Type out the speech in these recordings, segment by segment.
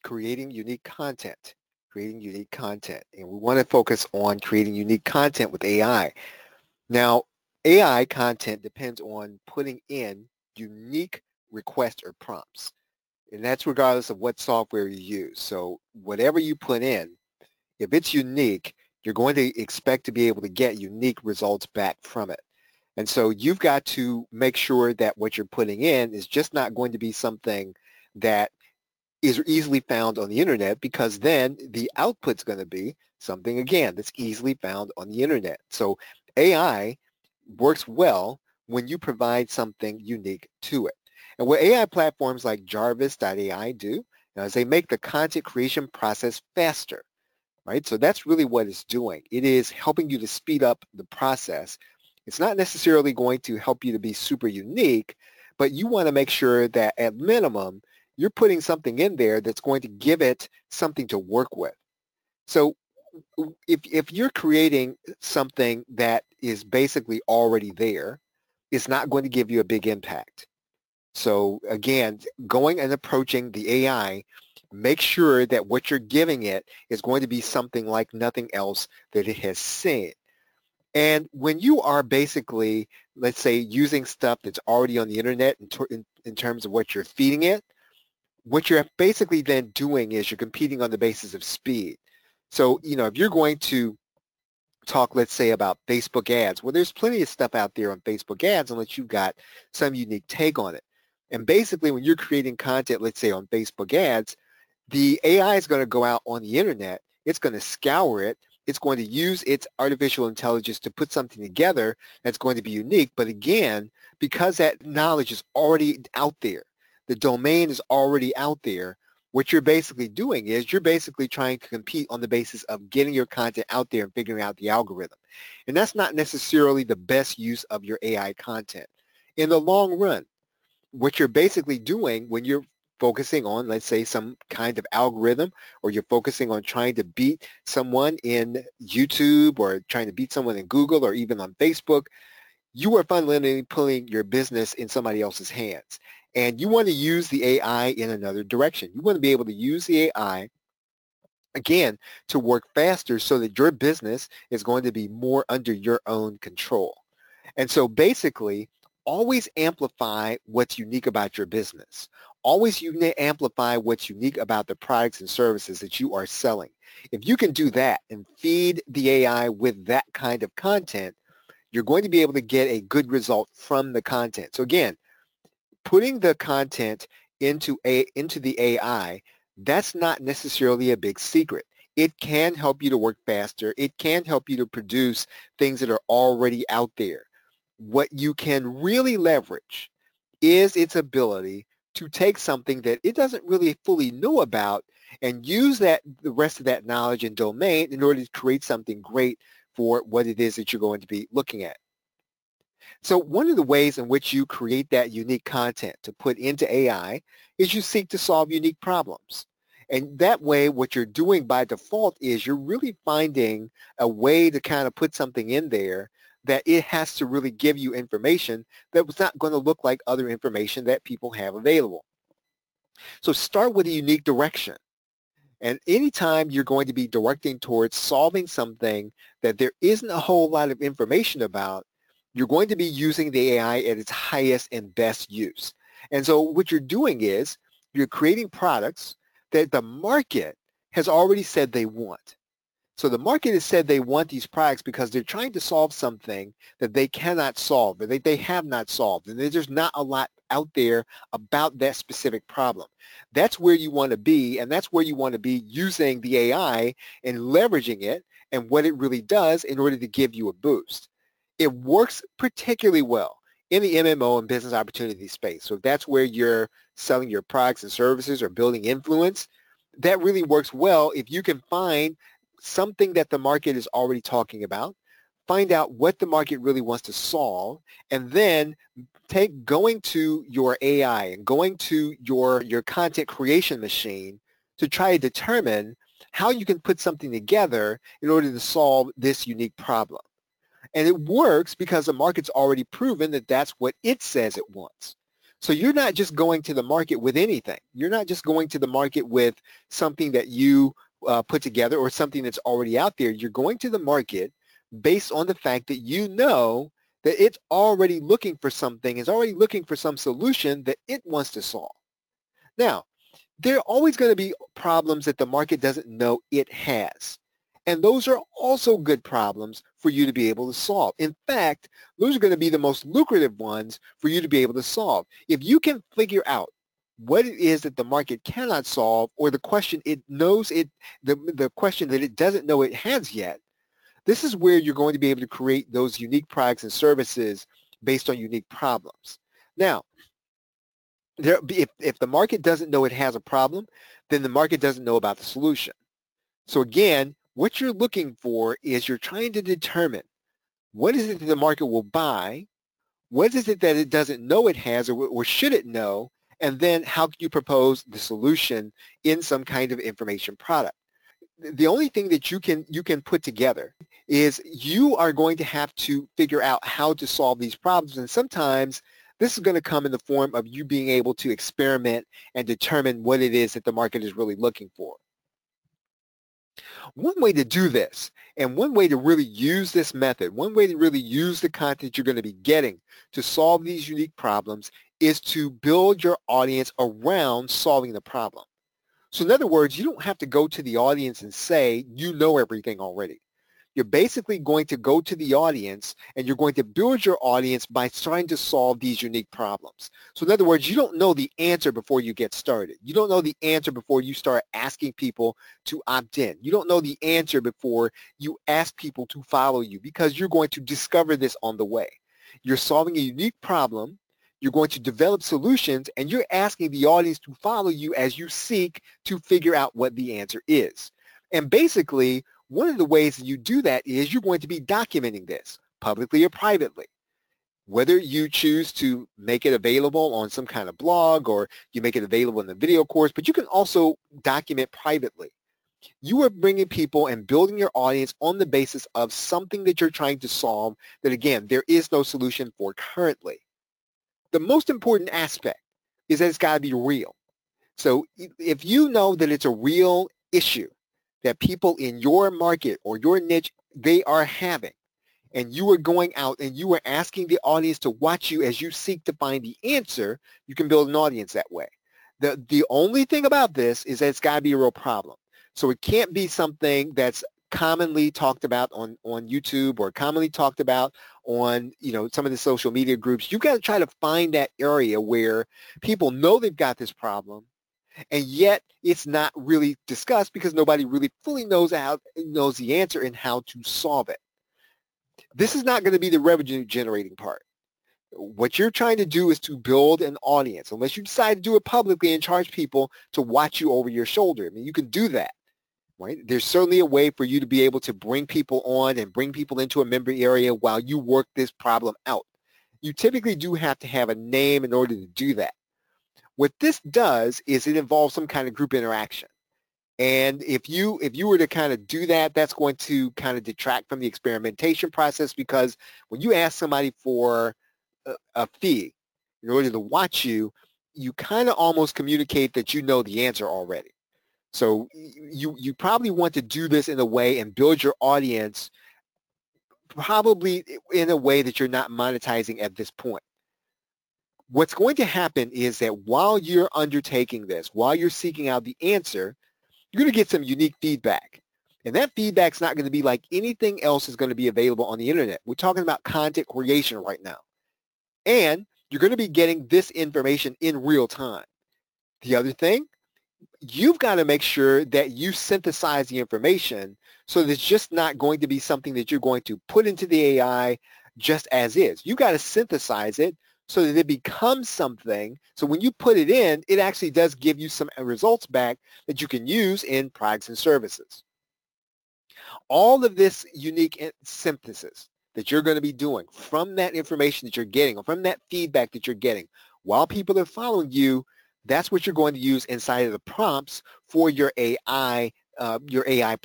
creating unique content. Creating unique content. And we want to focus on creating unique content with AI. Now, AI content depends on putting in unique requests or prompts. And that's regardless of what software you use. So whatever you put in, if it's unique, you're going to expect to be able to get unique results back from it. And so you've got to make sure that what you're putting in is just not going to be something that is easily found on the internet, because then the output's going to be something, again, that's easily found on the internet. So AI works well when you provide something unique to it. And what AI platforms like Jarvis.ai do is they make the content creation process faster, right? So that's really what it's doing. It is helping you to speed up the process. It's not necessarily going to help you to be super unique, but you want to make sure that at minimum, you're putting something in there that's going to give it something to work with. So if you're creating something that is basically already there, it's not going to give you a big impact. So again, going and approaching the AI, make sure that what you're giving it is going to be something like nothing else that it has seen. And when you are basically, let's say, using stuff that's already on the internet in terms of what you're feeding it, what you're basically then doing is you're competing on the basis of speed. So, if you're going to talk, let's say, about Facebook ads, well, there's plenty of stuff out there on Facebook ads unless you've got some unique take on it. And basically, when you're creating content, let's say, on Facebook ads, the AI is going to go out on the internet. It's going to scour it. It's going to use its artificial intelligence to put something together that's going to be unique. But again, because that knowledge is already out there, the domain is already out there, what you're basically doing is you're basically trying to compete on the basis of getting your content out there and figuring out the algorithm. And that's not necessarily the best use of your AI content. In the long run, what you're basically doing when you're focusing on, let's say, some kind of algorithm, or you're focusing on trying to beat someone in YouTube or trying to beat someone in Google or even on Facebook, you are fundamentally putting your business in somebody else's hands. And you want to use the AI in another direction. You want to be able to use the AI, again, to work faster so that your business is going to be more under your own control. And so basically, always amplify what's unique about your business. Always amplify what's unique about the products and services that you are selling. If you can do that and feed the AI with that kind of content, you're going to be able to get a good result from the content. So again, putting the content into the AI, that's not necessarily a big secret. It can help you to work faster. It can help you to produce things that are already out there. What you can really leverage is its ability to take something that it doesn't really fully know about and use the rest of that knowledge and domain in order to create something great for what it is that you're going to be looking at. So one of the ways in which you create that unique content to put into AI is you seek to solve unique problems. And that way, what you're doing by default is you're really finding a way to kind of put something in there that it has to really give you information that was not going to look like other information that people have available. So start with a unique direction. And anytime you're going to be directing towards solving something that there isn't a whole lot of information about, you're going to be using the AI at its highest and best use. And so what you're doing is you're creating products that the market has already said they want. So the market has said they want these products because they're trying to solve something that they cannot solve, or they have not solved, and there's not a lot out there about that specific problem. That's where you want to be, and that's where you want to be using the AI and leveraging it and what it really does in order to give you a boost. It works particularly well in the MMO and business opportunity space. So if that's where you're selling your products and services or building influence, that really works well if you can find something that the market is already talking about, find out what the market really wants to solve, and then going to your AI and going to your content creation machine to try to determine how you can put something together in order to solve this unique problem. And it works because the market's already proven that that's what it says it wants. So you're not just going to the market with anything. You're not just going to the market with something that you put together or something that's already out there. You're going to the market based on the fact that you know that it's already looking for something, is already looking for some solution that it wants to solve. Now, there are always going to be problems that the market doesn't know it has. And those are also good problems for you to be able to solve. In fact, those are going to be the most lucrative ones for you to be able to solve. If you can figure out what it is that the market cannot solve, or the question it knows the question that it doesn't know it has yet, this is where you're going to be able to create those unique products and services based on unique problems. Now, if the market doesn't know it has a problem, then the market doesn't know about the solution. So again, what you're looking for is you're trying to determine what is it that the market will buy, what is it that it doesn't know it has, or should it know, and then how can you propose the solution in some kind of information product. The only thing that you can put together is you are going to have to figure out how to solve these problems, and sometimes this is going to come in the form of you being able to experiment and determine what it is that the market is really looking for. One way to do this, and one way to really use this method, one way to really use the content you're going to be getting to solve these unique problems, is to build your audience around solving the problem. So in other words, you don't have to go to the audience and say, you know everything already. You're basically going to go to the audience and you're going to build your audience by trying to solve these unique problems. So in other words, you don't know the answer before you get started. You don't know the answer before you start asking people to opt in. You don't know the answer before you ask people to follow you, because you're going to discover this on the way. You're solving a unique problem. You're going to develop solutions, and you're asking the audience to follow you as you seek to figure out what the answer is. And basically, one of the ways that you do that is you're going to be documenting this publicly or privately. Whether you choose to make it available on some kind of blog or you make it available in the video course, but you can also document privately. You are bringing people and building your audience on the basis of something that you're trying to solve that, again, there is no solution for currently. The most important aspect is that it's got to be real. So if you know that it's a real issue that people in your market or your niche, they are having, and you are going out and you are asking the audience to watch you as you seek to find the answer, you can build an audience that way. The only thing about this is that it's got to be a real problem. So it can't be something that's commonly talked about on YouTube or commonly talked about on, some of the social media groups. You've got to try to find that area where people know they've got this problem, and yet it's not really discussed because nobody really fully knows the answer and how to solve it. This is not going to be the revenue generating part. What you're trying to do is to build an audience, unless you decide to do it publicly and charge people to watch you over your shoulder. I mean, you can do that. Right? There's certainly a way for you to be able to bring people on and bring people into a member area while you work this problem out. You typically do have to have a name in order to do that. What this does is it involves some kind of group interaction. And if you were to kind of do that, that's going to kind of detract from the experimentation process, because when you ask somebody for a fee in order to watch you, you kind of almost communicate that you know the answer already. So you probably want to do this in a way and build your audience probably in a way that you're not monetizing at this point. What's going to happen is that while you're undertaking this, while you're seeking out the answer, you're going to get some unique feedback. And that feedback's not going to be like anything else is going to be available on the internet. We're talking about content creation right now. And you're going to be getting this information in real time. The other thing, you've got to make sure that you synthesize the information so that it's just not going to be something that you're going to put into the AI just as is. You've got to synthesize it so that it becomes something. So when you put it in, it actually does give you some results back that you can use in products and services. All of this unique synthesis that you're going to be doing from that information that you're getting, or from that feedback that you're getting while people are following you, that's what you're going to use inside of the prompts for your AI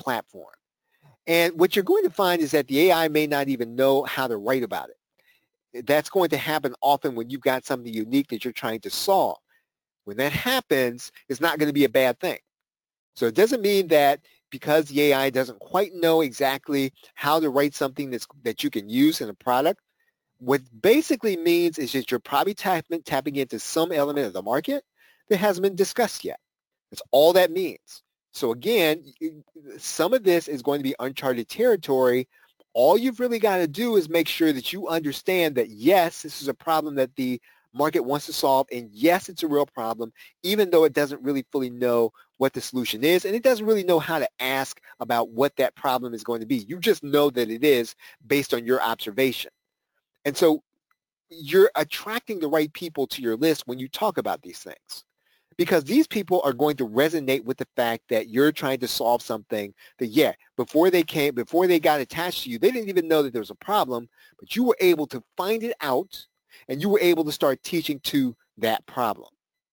platform. And what you're going to find is that the AI may not even know how to write about it. That's going to happen often when you've got something unique that you're trying to solve. When that happens, it's not going to be a bad thing. So it doesn't mean that because the AI doesn't quite know exactly how to write something that you can use in a product. What basically means is that you're probably tapping into some element of the market that hasn't been discussed yet. That's all that means. So again, some of this is going to be uncharted territory. All you've really got to do is make sure that you understand that, yes, this is a problem that the market wants to solve, and yes, it's a real problem, even though it doesn't really fully know what the solution is, and it doesn't really know how to ask about what that problem is going to be. You just know that it is based on your observation. And so you're attracting the right people to your list when you talk about these things, because these people are going to resonate with the fact that you're trying to solve something that, yeah, before they got attached to you, they didn't even know that there was a problem, but you were able to find it out and you were able to start teaching to that problem.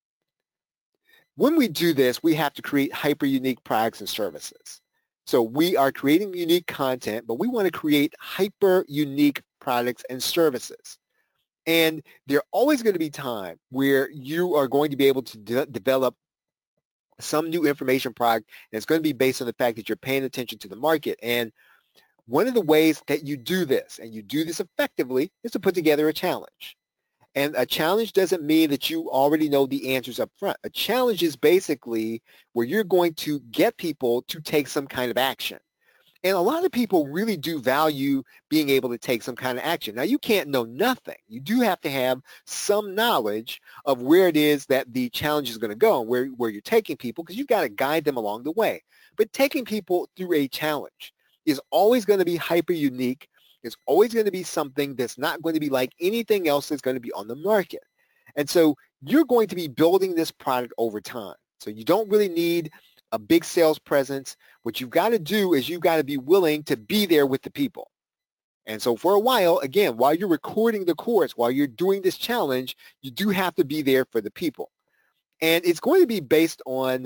When we do this, we have to create hyper unique products and services. So we are creating unique content, but we want to create hyper unique products and services. And there are always going to be time where you are going to be able to develop some new information product, and it's going to be based on the fact that you're paying attention to the market. And one of the ways that you do this, and you do this effectively, is to put together a challenge. And a challenge doesn't mean that you already know the answers up front. A challenge is basically where you're going to get people to take some kind of action. And a lot of people really do value being able to take some kind of action. Now, you can't know nothing. You do have to have some knowledge of where it is that the challenge is going to go and where you're taking people, because you've got to guide them along the way. But taking people through a challenge is always going to be hyper unique. It's always going to be something that's not going to be like anything else that's going to be on the market. And so you're going to be building this product over time. So you don't really need a big sales presence. What you've got to do is you've got to be willing to be there with the people. And so for a while, again, while you're recording the course, while you're doing this challenge, you do have to be there for the people. And it's going to be based on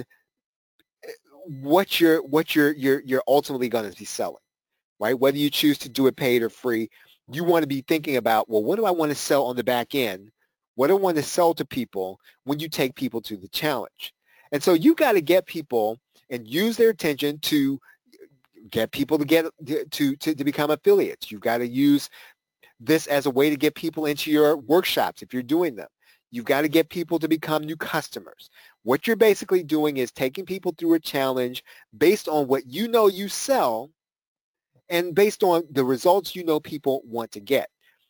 what you're ultimately going to be selling, right? Whether you choose to do it paid or free, you want to be thinking about, well, what do I want to sell on the back end? What do I want to sell to people when you take people to the challenge? And so you've got to get people and use their attention to get people to become affiliates. You've got to use this as a way to get people into your workshops if you're doing them. You've got to get people to become new customers. What you're basically doing is taking people through a challenge based on what you know you sell and based on the results you know people want to get.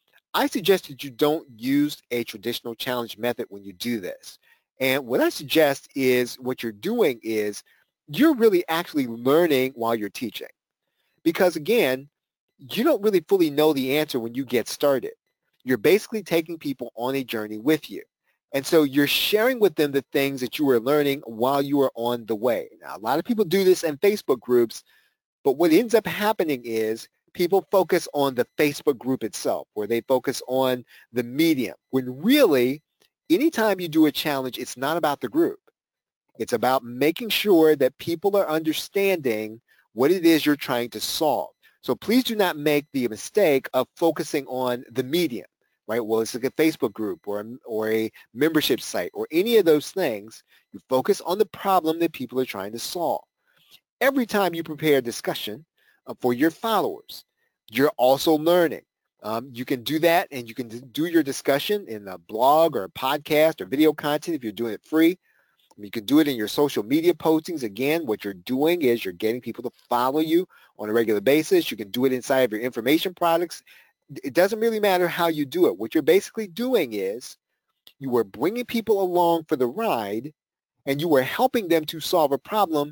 I suggest that you don't use a traditional challenge method when you do this. And what I suggest is what you're doing is you're really actually learning while you're teaching. Because again, you don't really fully know the answer when you get started. You're basically taking people on a journey with you. And so you're sharing with them the things that you were learning while you were on the way. Now, a lot of people do this in Facebook groups, but what ends up happening is people focus on the Facebook group itself, or they focus on the medium, when really anytime you do a challenge, it's not about the group. It's about making sure that people are understanding what it is you're trying to solve. So please do not make the mistake of focusing on the medium, right? Well, it's like a Facebook group or a membership site or any of those things. You focus on the problem that people are trying to solve. Every time you prepare a discussion for your followers, you're also learning. You can do that, and you can do your discussion in a blog or a podcast or video content if you're doing it free. You can do it in your social media postings. Again, what you're doing is you're getting people to follow you on a regular basis. You can do it inside of your information products. It doesn't really matter how you do it. What you're basically doing is you are bringing people along for the ride, and you are helping them to solve a problem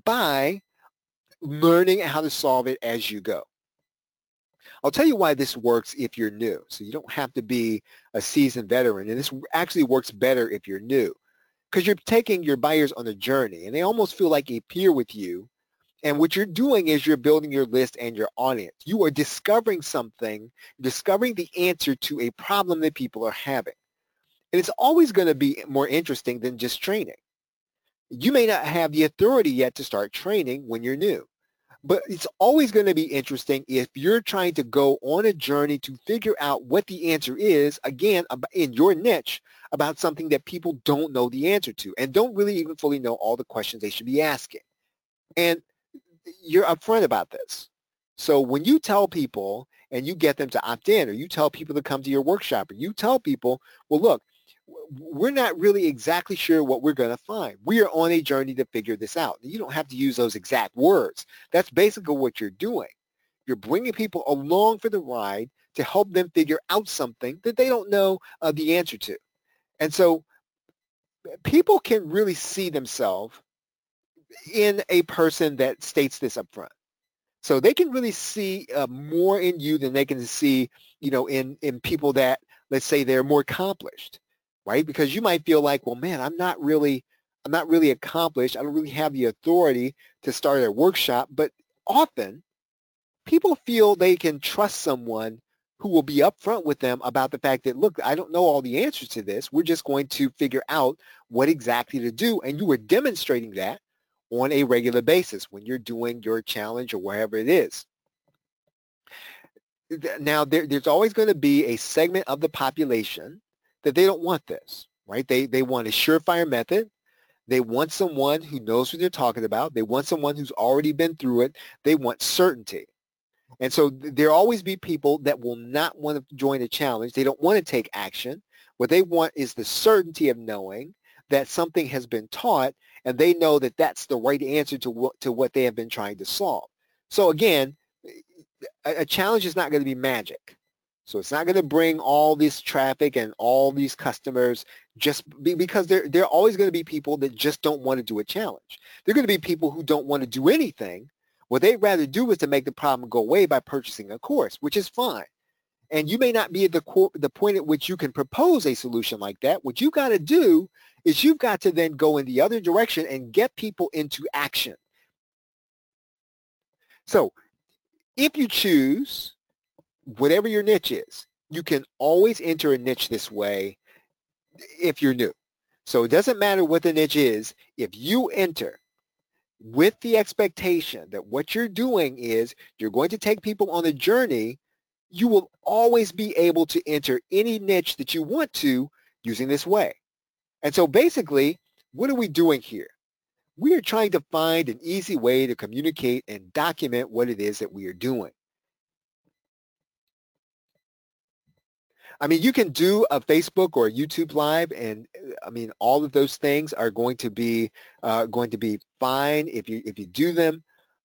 by learning how to solve it as you go. I'll tell you why this works if you're new. So you don't have to be a seasoned veteran. And this actually works better if you're new, because you're taking your buyers on a journey and they almost feel like a peer with you. And what you're doing is you're building your list and your audience. You are discovering something, discovering the answer to a problem that people are having. And it's always going to be more interesting than just training. You may not have the authority yet to start training when you're new. But it's always going to be interesting if you're trying to go on a journey to figure out what the answer is, again, in your niche, about something that people don't know the answer to and don't really even fully know all the questions they should be asking. And you're upfront about this. So when you tell people and you get them to opt in, or you tell people to come to your workshop, or you tell people, well, look, we're not really exactly sure what we're going to find. We are on a journey to figure this out. You don't have to use those exact words. That's basically what you're doing. You're bringing people along for the ride to help them figure out something that they don't know the answer to. And so people can really see themselves in a person that states this up front. So they can really see more in you than they can see, in people that, let's say, they're more accomplished, right? Because you might feel like, well, man, I'm not really accomplished. I don't really have the authority to start a workshop. But often people feel they can trust someone who will be upfront with them about the fact that, look, I don't know all the answers to this. We're just going to figure out what exactly to do. And you were demonstrating that on a regular basis when you're doing your challenge or wherever it is. Now, there's always going to be a segment of the population that they don't want this, right? They want a surefire method. They want someone who knows what they're talking about. They want someone who's already been through it. They want certainty. And so there'll always be people that will not want to join a challenge. They don't want to take action. What they want is the certainty of knowing that something has been taught, and they know that that's the right answer to what they have been trying to solve. So again, a challenge is not going to be magic. So it's not going to bring all this traffic and all these customers because there are always going to be people that just don't want to do a challenge. There are going to be people who don't want to do anything. What they'd rather do is to make the problem go away by purchasing a course, which is fine. And you may not be at the point at which you can propose a solution like that. What you got to do is you've got to then go in the other direction and get people into action. So if you choose whatever your niche is, you can always enter a niche this way if you're new. So it doesn't matter what the niche is. If you enter with the expectation that what you're doing is you're going to take people on a journey, you will always be able to enter any niche that you want to using this way. And so basically, what are we doing here? We are trying to find an easy way to communicate and document what it is that we are doing. I mean, you can do a Facebook or a YouTube Live, and I mean, all of those things are going to be fine if you do them.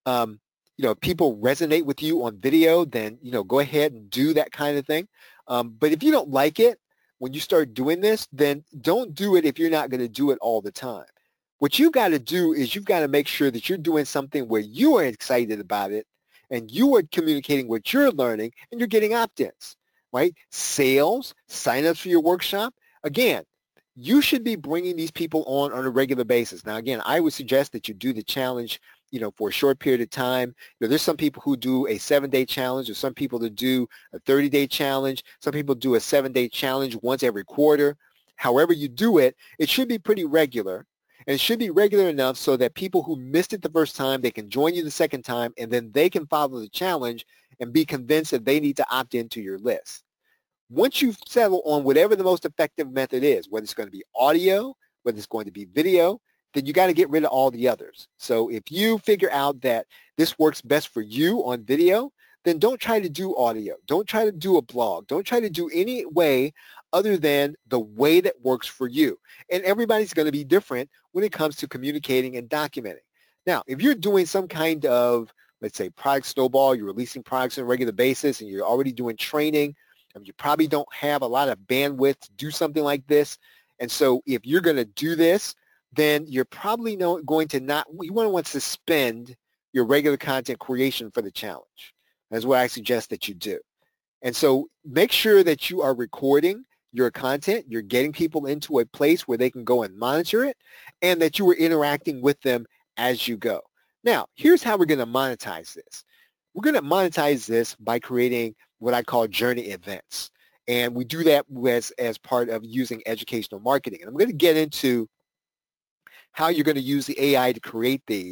If people resonate with you on video, then go ahead and do that kind of thing. But if you don't like it when you start doing this, then don't do it if you're not going to do it all the time. What you've got to do is you've got to make sure that you're doing something where you are excited about it and you are communicating what you're learning and you're getting opt-ins, right? Sales, sign-ups for your workshop. Again, you should be bringing these people on a regular basis. Now, again, I would suggest that you do the challenge, for a short period of time. There's some people who do a 7-day challenge, or some people that do a 30-day challenge. Some people do a 7-day challenge once every quarter. However you do it, it should be pretty regular. And it should be regular enough so that people who missed it the first time, they can join you the second time, and then they can follow the challenge and be convinced that they need to opt into your list. Once you settle on whatever the most effective method is, whether it's going to be audio, whether it's going to be video, then you got to get rid of all the others. So if you figure out that this works best for you on video, then don't try to do audio. Don't try to do a blog. Don't try to do any way other than the way that works for you. And everybody's going to be different when it comes to communicating and documenting. Now, if you're doing some kind of, let's say, product snowball, you're releasing products on a regular basis and you're already doing training, and you probably don't have a lot of bandwidth to do something like this. And so if you're going to do this, then you're probably you want to suspend your regular content creation for the challenge. That's what I suggest that you do. And so make sure that you are recording your content, you're getting people into a place where they can go and monitor it, and that you are interacting with them as you go. Now, here's how we're going to monetize this. We're going to monetize this by creating what I call journey events. And we do that as part of using educational marketing. And I'm going to get into how you're going to use the AI to create these.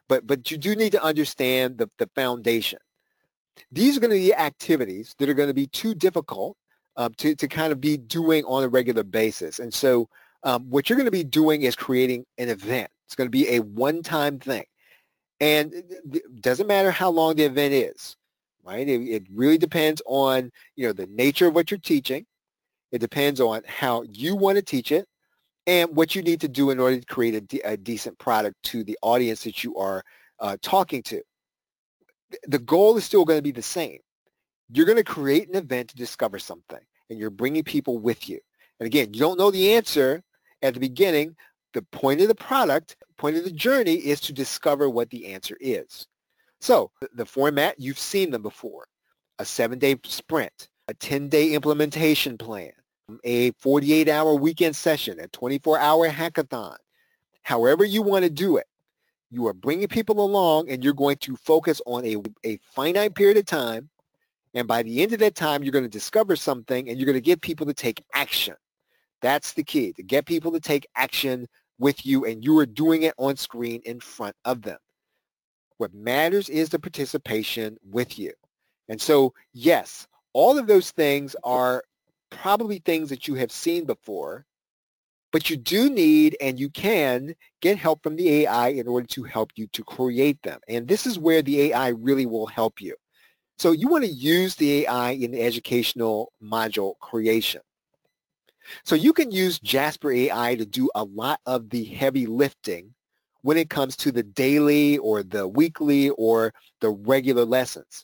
but you do need to understand the foundation. These are going to be activities that are going to be too difficult to kind of be doing on a regular basis. And so what you're going to be doing is creating an event. It's going to be a one-time thing. And it doesn't matter how long the event is, right? It really depends on, the nature of what you're teaching. It depends on how you want to teach it and what you need to do in order to create a decent product to the audience that you are talking to. The goal is still going to be the same. You're going to create an event to discover something, and you're bringing people with you. And again, you don't know the answer at the beginning. The point of the product, point of the journey is to discover what the answer is. So the format, you've seen them before. A 7-day sprint, a 10-day implementation plan, a 48-hour weekend session, a 24-hour hackathon. However you want to do it, you are bringing people along and you're going to focus on a finite period of time. And by the end of that time, you're going to discover something and you're going to get people to take action. That's the key, to get people to take action with you, and you are doing it on screen in front of them. What matters is the participation with you. And so, yes, all of those things are probably things that you have seen before, but you do need and you can get help from the AI in order to help you to create them. And this is where the AI really will help you. So you want to use the AI in the educational module creation. So you can use Jasper AI to do a lot of the heavy lifting when it comes to the daily or the weekly or the regular lessons.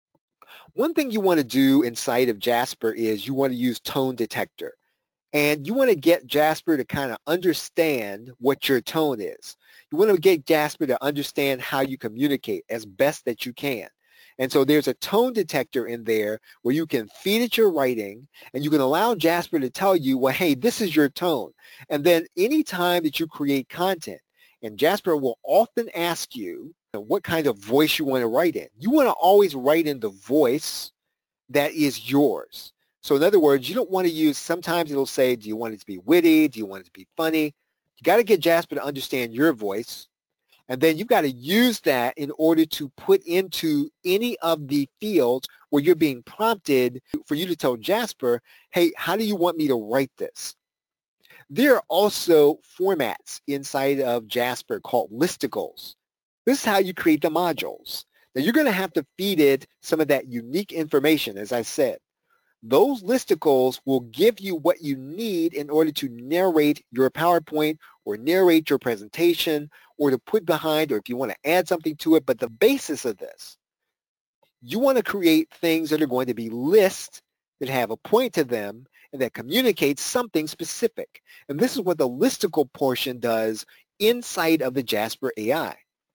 One thing you want to do inside of Jasper is you want to use tone detector. And you want to get Jasper to kind of understand what your tone is. You want to get Jasper to understand how you communicate as best that you can. And so there's a tone detector in there where you can feed it your writing and you can allow Jasper to tell you, well, hey, this is your tone. And then anytime that you create content, and Jasper will often ask you what kind of voice you want to write in. You want to always write in the voice that is yours. So in other words, you don't want to use, sometimes it'll say, do you want it to be witty? Do you want it to be funny? You got to get Jasper to understand your voice. And then you've got to use that in order to put into any of the fields where you're being prompted for you to tell Jasper, hey, how do you want me to write this? There are also formats inside of Jasper called listicles. This is how you create the modules. Now you're going to have to feed it some of that unique information, as I said. Those listicles will give you what you need in order to narrate your PowerPoint or narrate your presentation or to put behind, or if you want to add something to it. But the basis of this, you want to create things that are going to be lists that have a point to them and that communicate something specific. And this is what the listicle portion does inside of the Jasper AI.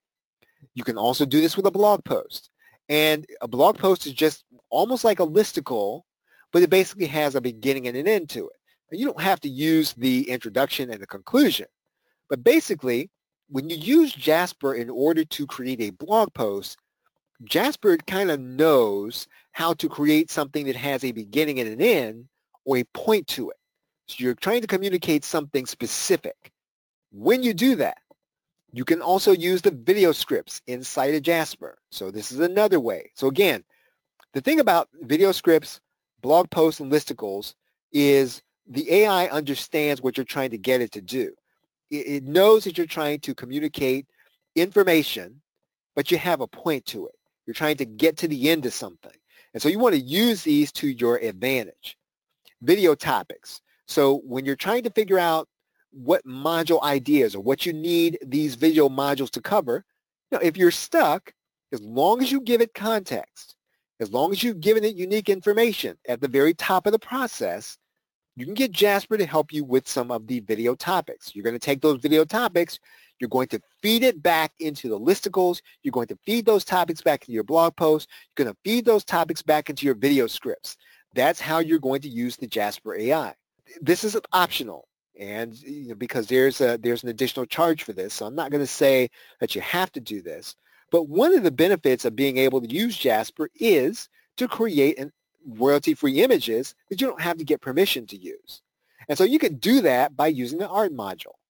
You can also do this with a blog post. And a blog post is just almost like a listicle, but it basically has a beginning and an end to it. And you don't have to use the introduction and the conclusion. But basically, when you use Jasper in order to create a blog post, Jasper kind of knows how to create something that has a beginning and an end or a point to it. So you're trying to communicate something specific. When you do that, you can also use the video scripts inside of Jasper. So this is another way. So again, the thing about video scripts, blog posts, and listicles is the AI understands what you're trying to get it to do. It knows that you're trying to communicate information, but you have a point to it. You're trying to get to the end of something. And so you want to use these to your advantage. Video topics. So when you're trying to figure out what module ideas or what you need these video modules to cover, if you're stuck, as long as you give it context, as long as you've given it unique information at the very top of the process, you can get Jasper to help you with some of the video topics. You're going to take those video topics, you're going to feed it back into the listicles, you're going to feed those topics back into your blog post, you're going to feed those topics back into your video scripts. That's how you're going to use the Jasper AI. This is optional, and because there's an additional charge for this, so I'm not going to say that you have to do this. But one of the benefits of being able to use Jasper is to create royalty-free images that you don't have to get permission to use. And so you can do that by using the art module.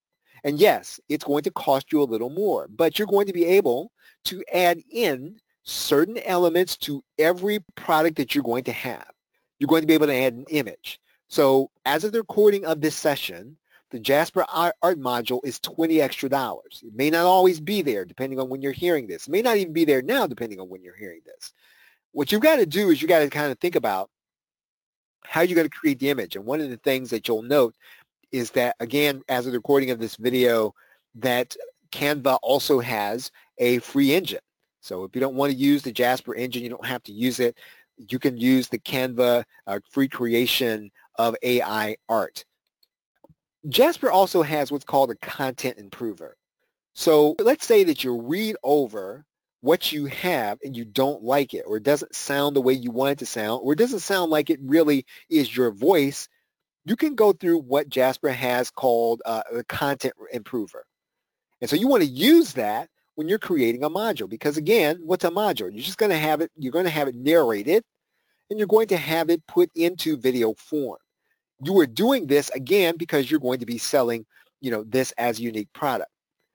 And yes, it's going to cost you a little more, but you're going to be able to add in certain elements to every product that you're going to have. You're going to be able to add an image. So as of the recording of this session, the Jasper Art module is $20 extra. It may not always be there depending on when you're hearing this. It may not even be there now depending on when you're hearing this. What you've got to do is you got to kind of think about how you're going to create the image. And one of the things that you'll note is that, again, as of the recording of this video, that Canva also has a free engine. So if you don't want to use the Jasper engine, you don't have to use it. You can use the Canva free creation of AI art. Jasper also has what's called a content improver. So let's say that you read over what you have and you don't like it, or it doesn't sound the way you want it to sound, or it doesn't sound like it really is your voice. You can go through what Jasper has called a content improver. And so you want to use that when you're creating a module, because again, what's a module? You're just going to have it, you're going to have it narrated, and you're going to have it put into video form. You are doing this again because you're going to be selling, this as a unique product.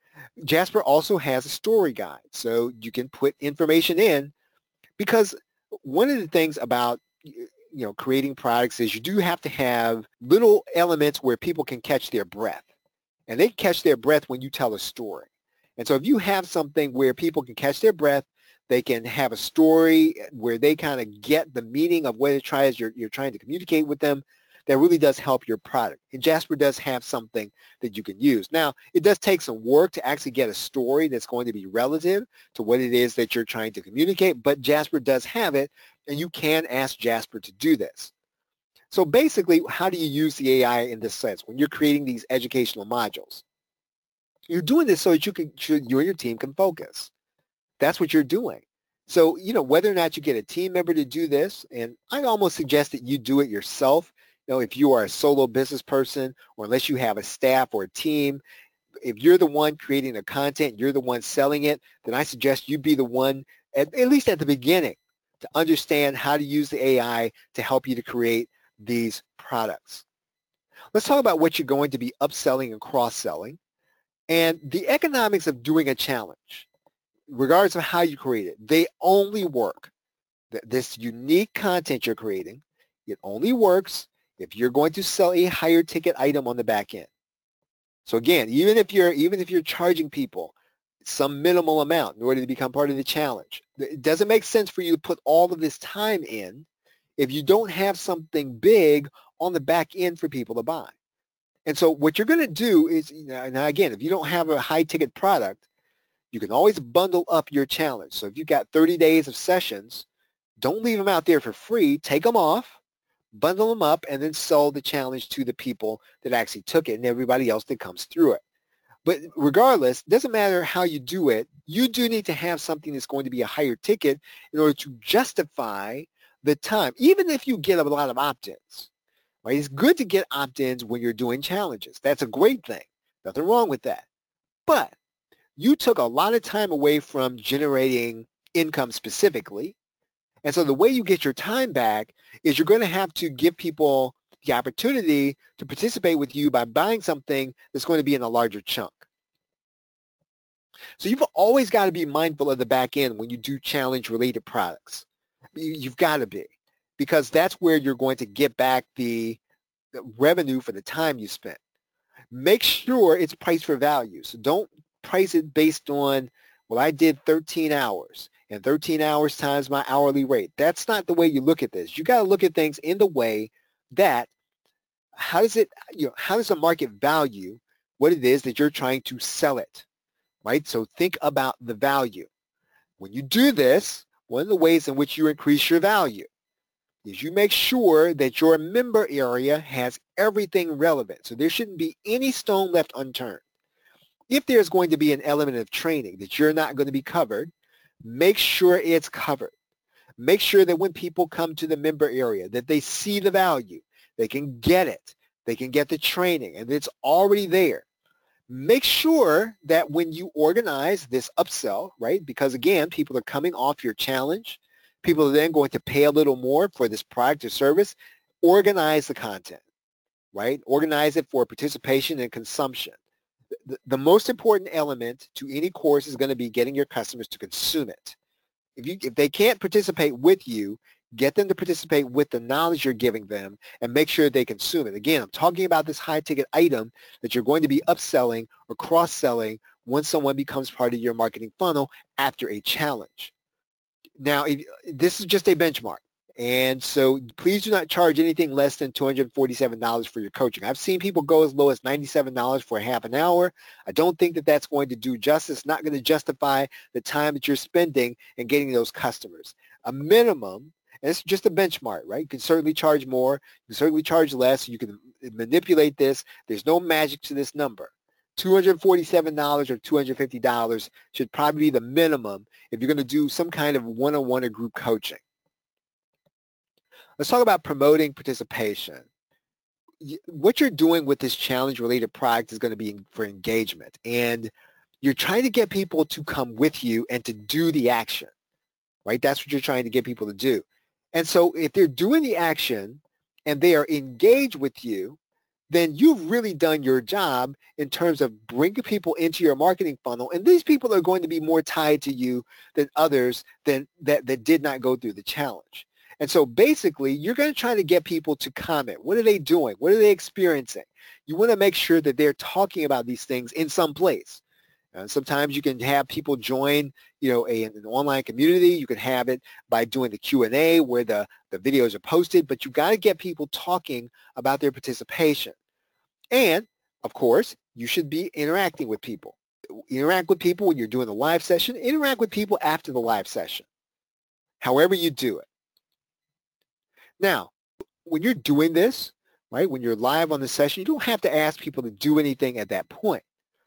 Jasper also has a story guide, so you can put information in, because one of the things about creating products is you do have to have little elements where people can catch their breath, and they catch their breath when you tell a story. And so if you have something where people can catch their breath, they can have a story where they kind of get the meaning of what you're trying to communicate with them, that really does help your product. And Jasper does have something that you can use. Now, it does take some work to actually get a story that's going to be relative to what it is that you're trying to communicate, but Jasper does have it, and you can ask Jasper to do this. So basically, how do you use the AI in this sense when you're creating these educational modules? You're doing this so that you and your team can focus. That's what you're doing. So, whether or not you get a team member to do this, and I almost suggest that you do it yourself. If you are a solo business person, or unless you have a staff or a team, if you're the one creating the content, you're the one selling it, then I suggest you be the one, at least at the beginning, to understand how to use the AI to help you to create these products. Let's talk about what you're going to be upselling and cross-selling, and the economics of doing a challenge. Regardless of how you create it, they only work. This unique content you're creating, it only works if you're going to sell a higher ticket item on the back end. So again, even if you're charging people some minimal amount in order to become part of the challenge, it doesn't make sense for you to put all of this time in if you don't have something big on the back end for people to buy. And so what you're going to do is, now again, if you don't have a high ticket product, you can always bundle up your challenge. So if you've got 30 days of sessions, don't leave them out there for free. Take them off, bundle them up, and then sell the challenge to the people that actually took it and everybody else that comes through it. But regardless, it doesn't matter how you do it, you do need to have something that's going to be a higher ticket in order to justify the time, even if you get a lot of opt-ins. Right? It's good to get opt-ins when you're doing challenges. That's a great thing. Nothing wrong with that. But you took a lot of time away from generating income specifically. And so the way you get your time back is you're going to have to give people the opportunity to participate with you by buying something that's going to be in a larger chunk. So you've always got to be mindful of the back end when you do challenge-related products. You've got to be, because that's where you're going to get back the revenue for the time you spent. Make sure it's priced for value. So don't price it based on, well, I did 13 hours. And 13 hours times my hourly rate. That's not the way you look at this. You got to look at things in the way that how does the market value what it is that you're trying to sell it, right? So think about the value. When you do this, one of the ways in which you increase your value is you make sure that your member area has everything relevant. So there shouldn't be any stone left unturned. If there's going to be an element of training that you're not going to be covered, make sure it's covered. Make sure that when people come to the member area, that they see the value. They can get it. They can get the training, and it's already there. Make sure that when you organize this upsell, right, because again, people are coming off your challenge. People are then going to pay a little more for this product or service. Organize the content, right? Organize it for participation and consumption. The most important element to any course is going to be getting your customers to consume it. If they can't participate with you, get them to participate with the knowledge you're giving them and make sure they consume it. Again, I'm talking about this high-ticket item that you're going to be upselling or cross-selling once someone becomes part of your marketing funnel after a challenge. Now, this is just a benchmark. And so please do not charge anything less than $247 for your coaching. I've seen people go as low as $97 for a half an hour. I don't think that that's going to do justice, not going to justify the time that you're spending and getting those customers. A minimum, and it's just a benchmark, right? You can certainly charge more. You can certainly charge less. You can manipulate this. There's no magic to this number. $247 or $250 should probably be the minimum if you're going to do some kind of one-on-one or group coaching. Let's talk about promoting participation. What you're doing with this challenge-related product is going to be for engagement, and you're trying to get people to come with you and to do the action, right? That's what you're trying to get people to do. And so if they're doing the action and they are engaged with you, then you've really done your job in terms of bringing people into your marketing funnel. And these people are going to be more tied to you than others that did not go through the challenge. And so basically, you're going to try to get people to comment. What are they doing? What are they experiencing? You want to make sure that they're talking about these things in some place. Sometimes you can have people join, an online community. You can have it by doing the Q&A where the videos are posted, but you've got to get people talking about their participation. And, of course, you should be interacting with people. Interact with people when you're doing the live session. Interact with people after the live session, however you do it. Now, when you're doing this, right, when you're live on the session, you don't have to ask people to do anything at that point.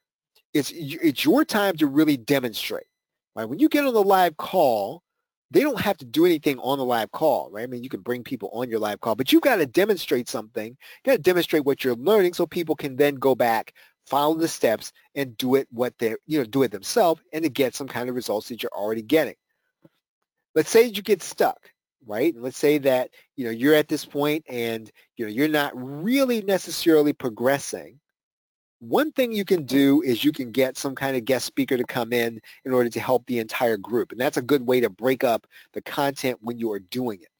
It's your time to really demonstrate, right? When you get on the live call, they don't have to do anything on the live call, right? I mean, you can bring people on your live call, but you've got to demonstrate something. You got to demonstrate what you're learning so people can then go back, follow the steps, and do it do it themselves and to get some kind of results that you're already getting. Let's say you get stuck, right? And let's say that, you're at this point and, you're not really necessarily progressing. One thing you can do is you can get some kind of guest speaker to come in order to help the entire group. And that's a good way to break up the content when you are doing it.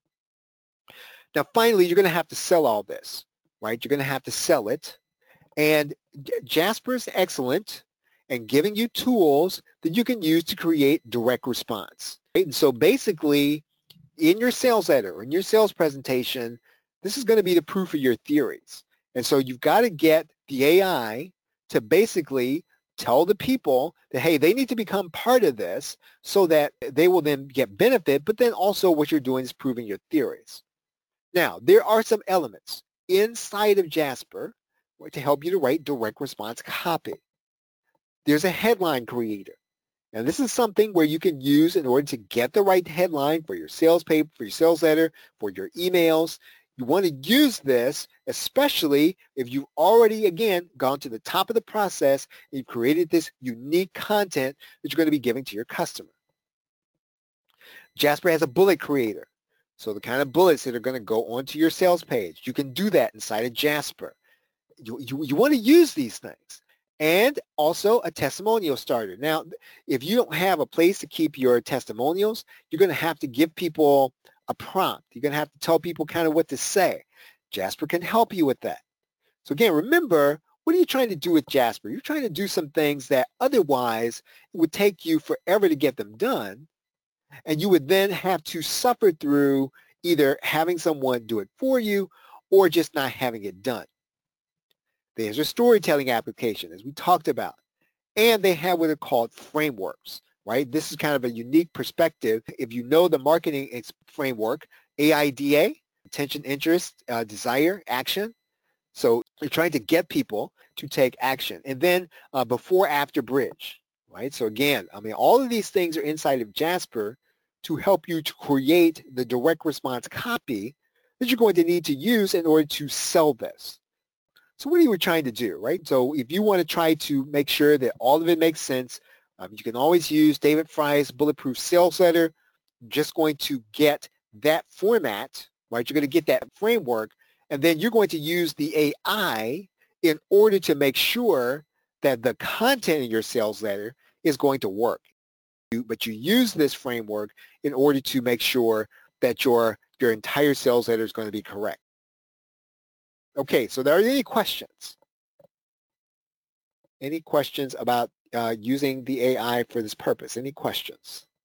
Now, finally, you're going to have to sell all this, right? You're going to have to sell it. And Jasper is excellent in giving you tools that you can use to create direct response. Right? And so basically, in your sales letter or in your sales presentation, this is going to be the proof of your theories. And so you've got to get the AI to basically tell the people that, hey, they need to become part of this so that they will then get benefit, but then also what you're doing is proving your theories. Now, there are some elements inside of Jasper to help you to write direct response copy. There's a headline creator. And this is something where you can use in order to get the right headline for your sales paper, for your sales letter, for your emails. You want to use this, especially if you've already, again, gone to the top of the process and you've created this unique content that you're going to be giving to your customer. Jasper has a bullet creator. So the kind of bullets that are going to go onto your sales page, you can do that inside of Jasper. You want to use these things. And also a testimonial starter. Now, if you don't have a place to keep your testimonials, you're going to have to give people a prompt. You're going to have to tell people kind of what to say. Jasper can help you with that. So again, remember, what are you trying to do with Jasper? You're trying to do some things that otherwise it would take you forever to get them done. And you would then have to suffer through either having someone do it for you or just not having it done. There's a storytelling application, as we talked about. And they have what are called frameworks, right? This is kind of a unique perspective. If you know the marketing framework, AIDA, attention, interest, desire, action. So you're trying to get people to take action. And then before, after bridge, right? So again, I mean, all of these things are inside of Jasper to help you to create the direct response copy that you're going to need to use in order to sell this. So what are you trying to do, right? So if you want to try to make sure that all of it makes sense, you can always use David Fry's Bulletproof Sales Letter. You're just going to get that format, right? You're going to get that framework, and then you're going to use the AI in order to make sure that the content in your sales letter is going to work. But you use this framework in order to make sure that your entire sales letter is going to be correct. Okay, so are there any questions? Any questions about using the AI for this purpose? Any questions?